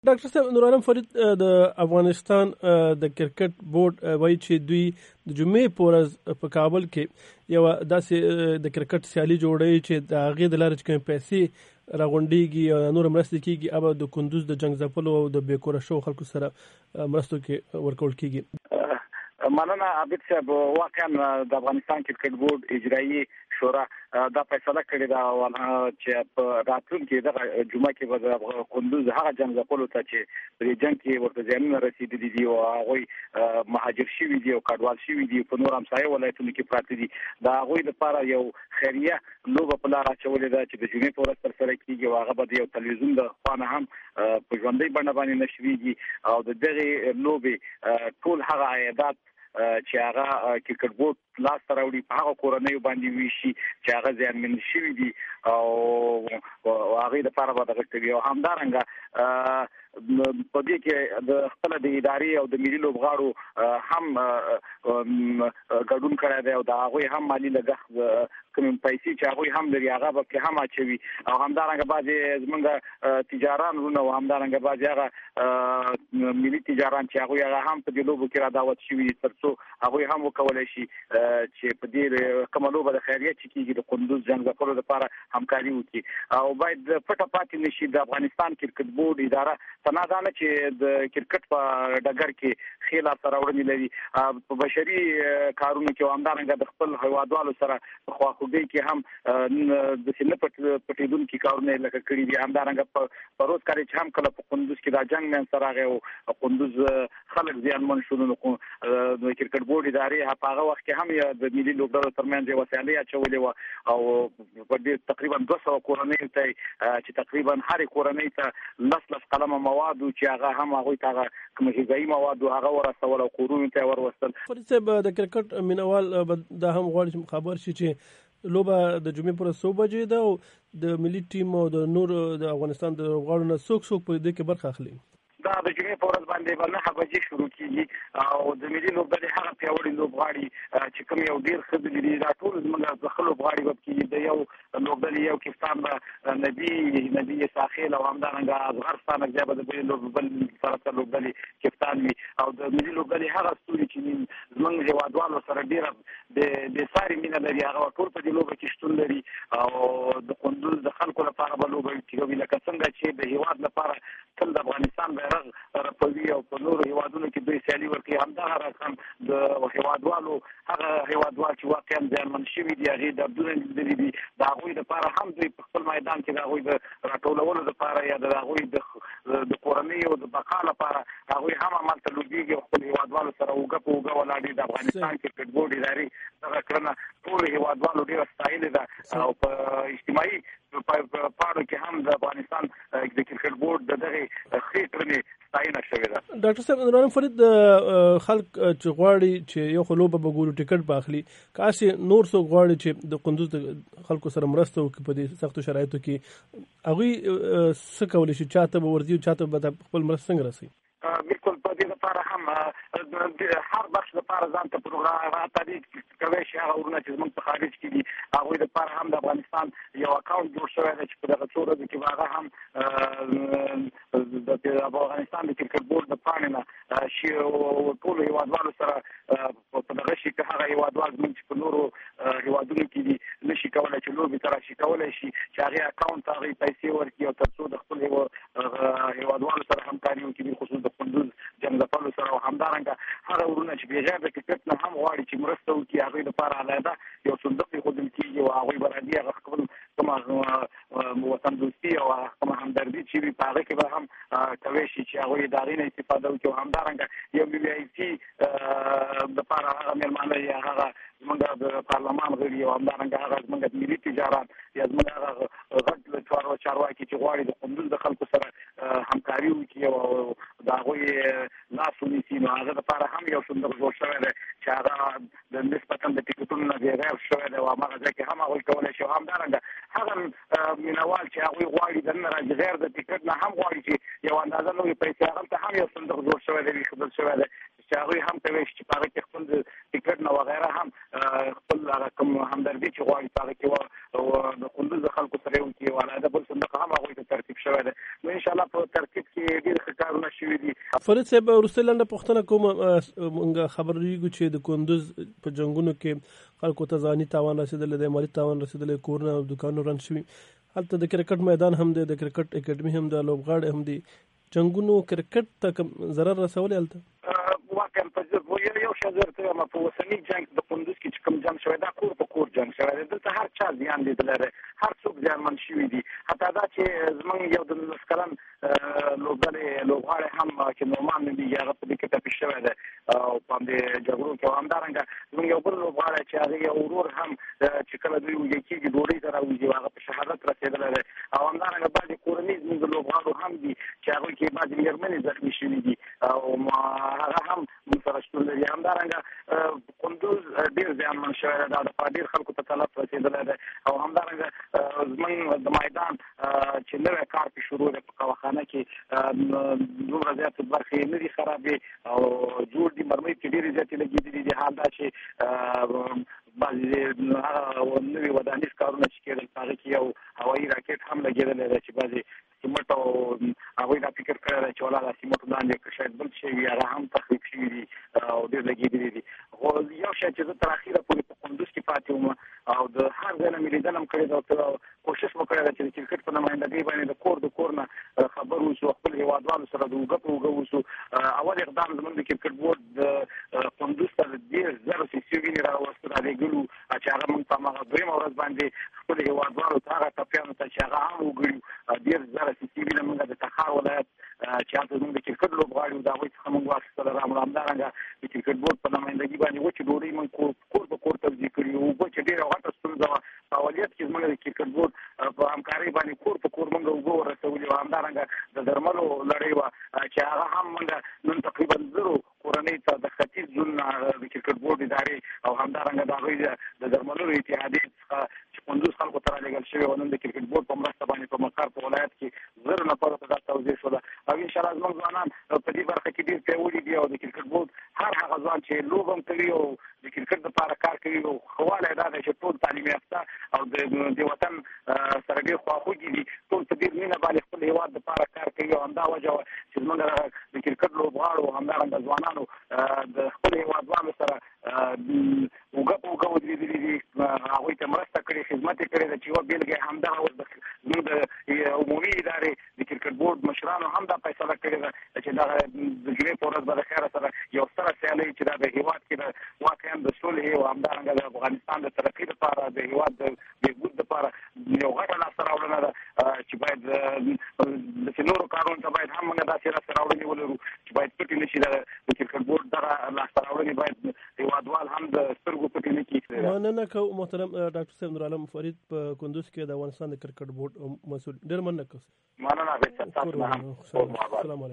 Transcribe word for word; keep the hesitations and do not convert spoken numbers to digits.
ډاکټر صاحب، نور عالم فرید د افغانستان د کرکټ بورډ وایي چې دوی د جمعې په ورځ په کابل کې یو داسې د کرکټ سیالي جوړوي چې د هغې د لارې چې کومې پیسې راغونډېږي او نور مرستې کېږي، هغه د کندوز د جنګ ځپلو او د بې کوره شوو خلکو سره مرستو کې ورکول کېږي. مننه عابد صاحب. واقعا د افغانستان کرکټ بورډ اجرایي شورا دا فیصله کړې ده چې په راتلونکي دغه جمعه کې به د کندوز هغه جنګ ځپلو ته چې په جنګ کې ورته زیانونه رسېدلي دي او هغوی مهاجر شوي دي او کډوال شوي دي په نور همسایه ولایتونو کې پراته دي، د هغوی لپاره یو خیریه لوبه په لاره اچولې ده چې د جمعې په ورځ ترسره کېږي او هغه به د یو تلویزیون د خوا نه هم په ژوندۍ بڼه باندې نشریږي او د دغې لوبې ټول هغه عایدات چې هغه کرکټ بورډ لاس ته راوړي په هغه کورنیو باندې ویشي چې هغه زیانمن شوي دي او هغې دپاره به دغه کوي. او همدارنګه په دې کې د خپله د ادارې او د ملي لوبغاړو هم ګډون کړی دی او د هغوی هم مالي لګښت کومې پیسې چې هغوی هم لري هغه به پرې هم اچوي. او همدارنګه بعضې زمونږ تجاران وروڼه او همدارنګه بعضې هغه ملي تجاران چې هغوی هغه هم په دې لوبو کې را دعوت شوي دي تر څو هغوی هم وکولی شي چې په دې کومه لوبه د خیریت چې کېږي د کندوز جنګ ځپلو لپاره همکاري وکړي. او باید پټه پاتې نه شي د افغانستان کرکټ بورډ اداره تنها دا نه چې د کرکټ په ډګر کې ښې لاسته راوړنې لري، په بشري کارونو کې او همدارنګه د خپل هیوادوالو سره په خواخوږۍ کې هم داسې نه پټېدونکي کارونه یې لکه کړي دي. همدارنګه په روز کال چې هم کله په کندوز کې دا جنګ منځته راغی او کندوز خلک زیانمن شول، نو د کرکټ بورډ ادارې په هغه وخت کې هم د ملي لوبډلو ترمنځ یوه سیالۍ اچولې وه او په دې تقریبا دوه سوه کورنیو ته چې تقریبا هرې کورنۍ ته لس لس قلمه مواد چې هغه هم هغوی ته هغه کوم غذایي مواد هغه ورسول او کورونو ته وروستل. فرید صاحب، د کرکټ مینوال دا هم غواړي چې خبر شي چې لوبه د جمعې پر ورځ څو بجې ده او د ملي ټیم او د نور د افغانستان د لوبغاړو نه څوک څوک په دې کې برخه اخلي؟ دا د جمعې په ورځ باندې به نهه بجې شروع کېږي او د ملي لوبډلې هغه پیاوړي لوبغاړي چې کوم یو ډېر ښه دي دا ټول زموږ د ښه لوبغاړي به کېږي. د یو لوبډلې یو کپتان به نبي نبي ساخیل او همدارنګه اصغر ستانکزی به د بلې بل طرف ته لوبډلې کپتان وي او د ملي لوبډلې هغه ستوري چې زموږ هېوادوالو سره ډېره بې ساري مینه لري هغه ټول په دې لوبه کې شتون لري او د کندوز د خلکو لپاره به لوبه وي لکه څنګه چې د هېواد لپاره تل د افغانستان بیرغ رپوي او په نورو هېوادونو کې دوی سیالي ورکوي. همدغه راز هم د هېوادوالو هغه هېوادوال چې واقعا زیانمن شوي دي هغې دردونه لیدلي دي د هغوی دپاره هم دوی په خپل میدان کې د هغوی د راټولولو دپاره یا د هغوی د کورنیو د بقا لپاره هغوی هم همالته لوبېږي او خپل هېوادوالو سره اوږه په اوږه ولاړ دي. د افغانستان کرکټ بورډ ادارې دغه کړنه ټولو هېوادوالو ډېره ستایلې ده او په اجتماعي پاڼو کې هم د افغانستان د کرکټ بورډ د دغې ښې کړنې ستاینه شوې ده. ډاکټر صاحب، نور عالم فرید، خلک چې غواړي چې یو خو لوبه به ګورو ټکټ به اخلي، که هسې نور څوک غواړي چې د کندوز د خلکو سره مرسته وکړي په دې سختو شرایطو کې، هغوی څه کولی شي؟ چا ته به ورځي او چا ته به خپل مرسته څنګه رسوي؟ بالکل په دې لپاره هم هر بخش لپاره ځان ته پروګرام راته کولی شي. هغه ورونه چې زموږ په خارج کې دي هغوی لپاره هم د افغانستان یو اکاونټ جوړ شوی دی چې په دغه څو ورځو کې به هغه هم د افغانستان د کرکټ بورډ د پاڼې نه شي ټولو هېوادوالو سره په دغه شي که هغه هېوادوال زموږ چې په نورو هېوادونو کې دي نشي کولی چې لوبې ته راشي کولی شي چې هغې اکاونټ ته هغې پیسې ورکړي او تر څو د خپل هېوادوالو سره همکاري وکړي، خصوص د کندوز جنګ ځپلو سره. او همدارنګه هغه ورونه چې بغیر د کرکټ نه هم غواړي چې مرسته وکړي هغوی لپاره علیحده یو صندوق ایښودل کېږي او هغوی به راځي هغه خپل کومه وطن دوستي او کومه همدردي چې وي په هغه کې به هم کولی شي چې هغوی د هغې نه استفاده وکړي. او همدارنګه یو وي آی پي دپاره هغه مېلمانه یا هغه زموږ د پارلمان غړي او همدارنګه هغه زموږ د ملي تجاران یا زموږ هغه غټ چارواکي چې غواړي د کندوز د خلکو سره همکاري وکړي او د هغوی لاس ونیسي، نو هغه دپاره هم یو صندوق جوړ شوی دی چې هغه د نسبتا د ټکټونو نه بېغیر شوی دی او هماغه ځای کې هم هغوی کولی شي. او همدارنګه هغه مینوال چې هغوی غواړي دننه راځي غیر د ټکټ نه هم غواړي چې یو اندازه نورې پیسې هغلته هم یو صندوق جوړ شوی دی ایښودل شوی دی چې هغوی هم کولی شي چې په هغه کې خپل د ټکټ نه وغیره هم خپل هغه کوم همدردي چې غواړي په هغه کې د کندوز د خلکو سره یې وکړي او علیحده بل صندوق هم هغوی ته ترتیب شوی دی. نو انشاءالله په ترتیب کې ډېر ښه کارونه شوي دي. فرید صاحب وروستۍ لنډه پوښتنه کوم، موږ خبرېږو چې د کندوز په جنګونو کې خلکو ته ځاني تاوان رسېدلی دی، مالي تاوان رسېدلی، کورونه او دوکانونه وران شوي. هلته د کرکټ میدان هم دی، د کرکټ اکاډمي هم ده، لوبغاړي هم دي. جنګونو کرکټ ته کوم ضرر رسولی هلته؟ واقعا په یو شی زه درته وایم، په اوسني جنګ د کندوز کې چې کوم جنګ شوی دا کور په کور جنګ شوی دی. دلته هر چا زیان لیدلی دی، هر څوک زیانمن شوي دي. حتی دا چې زموږ یو د نولس کلن لوبډلې لوبغاړی هم چې نعمان نومېږي، هغه په دې کې ټپي شوی دی او په همدې جګړو کې. او همدارنګه زموږ یو بل لوبغاړی چې هغه یو ورور هم چې کله دوی وږي کېږي ډوډۍ ته راوځي، هغه په شهادت رسېدلی دی. او همدارنګه بعضې کورنۍ زموږ لوبغاړو هم دي چې هغوی کې بعضې مېرمنې زخمي شوي دي او هغه هم موږ سره شتون لري. همدارنګه کندوز ډېر زیانمن شوی دی، دا د ډېر خلکو ته تلف رسېدلی دی. او همدارنګه زموږ د میدان چې نوی کار پرې شروع دی په قواخانه کې، دومره زیاتې برخې یې نه دي خرابې او جوړ دي، مرمۍ پرې ډېرې زیاتې لګېدلې دي. حال دا چې بعضې هغه نوي ودانیز کارونه چې کېدل په هغه کې یو هوایي راکټ هم لګېدلی دی چې بعضې سیمټ او هغوی دا فکر کړی دی چې ولا دا سیمټ لاندې شاید بل شی وي، هغه هم تخریب شوي دي او ډېر لګېدلي دي. خو یو شی چې زه تر اخره پورې په کندوز کې پاتې وم او د هر ځای نه مې لیدنه هم کړې ده او کوشش مو کړی ده چې د کرکټ په نمایندګۍ باندې د کور د کور نه خبر اوسو، خپل هېوادوالو سره د اوږه په اوږه اوسو. اول اقدام زموږ د کرکټ بورډ د کندوز ته د ډېر زرو سیسي وینې راوستو رالېږلو چې هغه موږ په هماغه دویمه ورځ باندې خپل هېوادوالو ته، هغه ټپیانو ته چې هغه هم وګړي ډېر زره سیسي وینه موږ د تخار ولایت چې هلته زموږ د کرکټ لوبغاړي وو د هغوی څخه موږ واخیستله راوړو. همدارنګه د کرکټ بورډ په نمایندګي باندې وچې ډوډۍ موږ کور په کور توزیع کړي وو. اوبه چې ډېره غټه ستونزه وه په اولیت کې زموږ د کرکټ بورډ په همکارۍ باندې کور په کور موږ اوبه ورسولې وو. همدارنګه د درملو لړۍ وه چې هغه هم موږ نن تقریبا زرو کورنۍ ته د ختیځ زون د کرکټ بورډ ادارې او همدارنګه د هغوی د درملو اتحادیې څخه چې کندوز خلکو ته رالېږل شوې وه، نن د کرکټ بورډ په مرسته باندې په مقر په ولایت کې زرو نفرو ته دا توزیع شوله. او انشاءالله زموږ ځوانان په دې برخه کې ډېر پیاوړي دي او د کرکټ بورډ هر هغه ځوان چې لوبه هم کوي او د کرکټ دپاره کار کوي، او ښه والی دا دی چې ټول تعلیم یافته او د وطن سره ډېر خواخوږي دي، ټول په ډېر مینه باندې خپل هېواد دپاره کار کوي. او همدا وجه وه چې زموږ د کرکټ لوبغاړو همدارنګه ځوانانو د خپل هېوادوالو سره اوږه په اوږه ودرېدلي دي، هغوی ته مرسته کړې، خدمت یې کړی ده. چې یوه بېلګه یې همدغه اوس زموږ د عمومي ادارې د کرکټ بورډ مشرانو هم دا فیصله کړې ده چې دغه د جمعې په ورځ به د خیره سره یو ستره سیالۍ چې دا د هېواد کې د واقعا د صلحې او همدارنګه د افغانستان د ترقۍ لپاره، د هېواد د بهبود لپاره یو غټه لاسته راوړنه ده چې باید داسې نورو کارونو ته باید هم موږ داسې لاسته راوړنې ولرو چې باید پټې نه شي. د کرکټ بورډ دغه لاسته راوړنې باید هېوادوال هم د سترګو پټې نه کړي. مننه کوم محترم ډاکټر صاحب نورعالم فرید په کندوز کې د افغانستان د کرکټ بورډ مسؤل، ډېر مننه کوم. مننه.